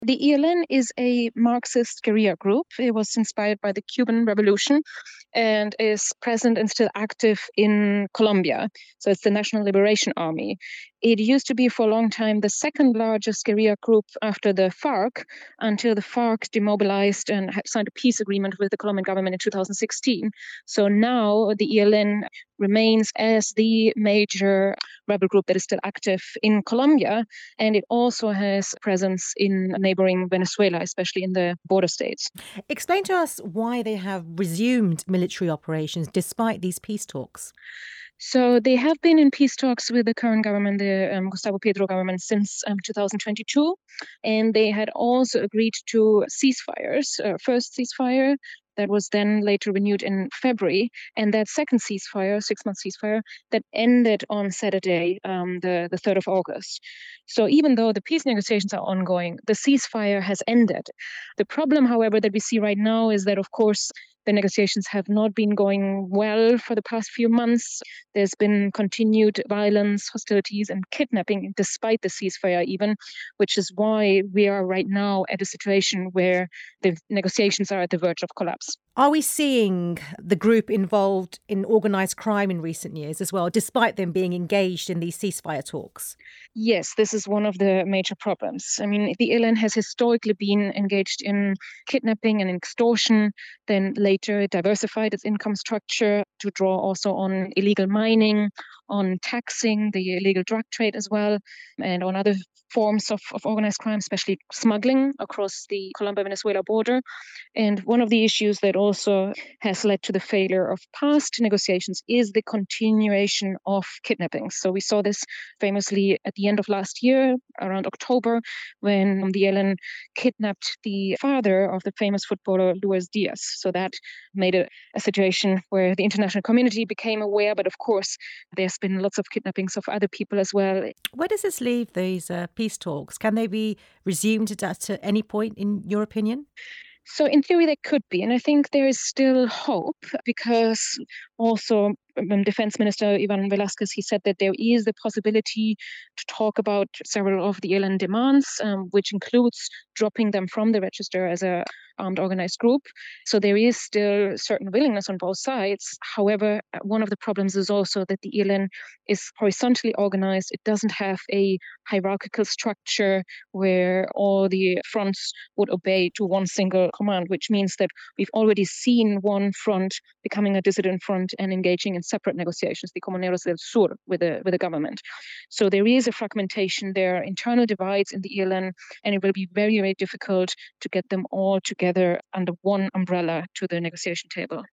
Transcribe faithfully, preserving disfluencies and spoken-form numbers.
The E L N is a Marxist guerrilla group. It was inspired by the Cuban Revolution and is present and still active in Colombia. So it's the National Liberation Army. It used to be for a long time the second largest guerrilla group after the FARC, until the FARC demobilized and had signed a peace agreement with the Colombian government in two thousand sixteen. So now the E L N remains as the major rebel group that is still active in Colombia, and it also has presence in neighboring Venezuela, especially in the border states. Explain to us why they have resumed military operations despite these peace talks. So they have been in peace talks with the current government, the um, Gustavo Petro government, since um, two thousand twenty-two, and they had also agreed to ceasefires. Uh, first ceasefire that was then later renewed in February, and that second ceasefire, six-month ceasefire, that ended on Saturday, um, the the third of August. So even though the peace negotiations are ongoing, the ceasefire has ended. The problem, however, that we see right now is that, of course, the negotiations have not been going well for the past few months. There's been continued violence, hostilities, and kidnapping despite the ceasefire, even, which is why we are right now at a situation where the negotiations are at the verge of collapse. Are we seeing the group involved in organised crime in recent years as well, despite them being engaged in these ceasefire talks? Yes, this is one of the major problems. I mean, the E L N has historically been engaged in kidnapping and extortion, then later diversified its income structure to draw also on illegal mining, on taxing the illegal drug trade as well, and on other forms of, of organized crime, especially smuggling across the Colombia-Venezuela border. And one of the issues that also has led to the failure of past negotiations is the continuation of kidnappings. So we saw this famously at the end of last year, around October, when the E L N kidnapped the father of the famous footballer Luis Diaz. So that made a, a situation where the international community became aware. But of course, there's been lots of kidnappings of other people as well. Where does this leave these uh, peace talks? Can they be resumed at, at any point, in your opinion? So in theory, they could be. And I think there is still hope because also um, Defense Minister Ivan Velasquez, he said that there is the possibility to talk about several of the E L N demands, um, which includes dropping them from the register as a armed organized group. So there is still certain willingness on both sides. However, uh, one of the problems is also that the E L N is horizontally organized. It doesn't have a hierarchical structure where all the fronts would obey to one single command, which means that we've already seen one front becoming a dissident front and engaging in separate negotiations, the Comuneros del Sur, with the, with the government. So there is a fragmentation, there are internal divides in the E L N, and it will be very, very difficult to get them all together under one umbrella to the negotiation table.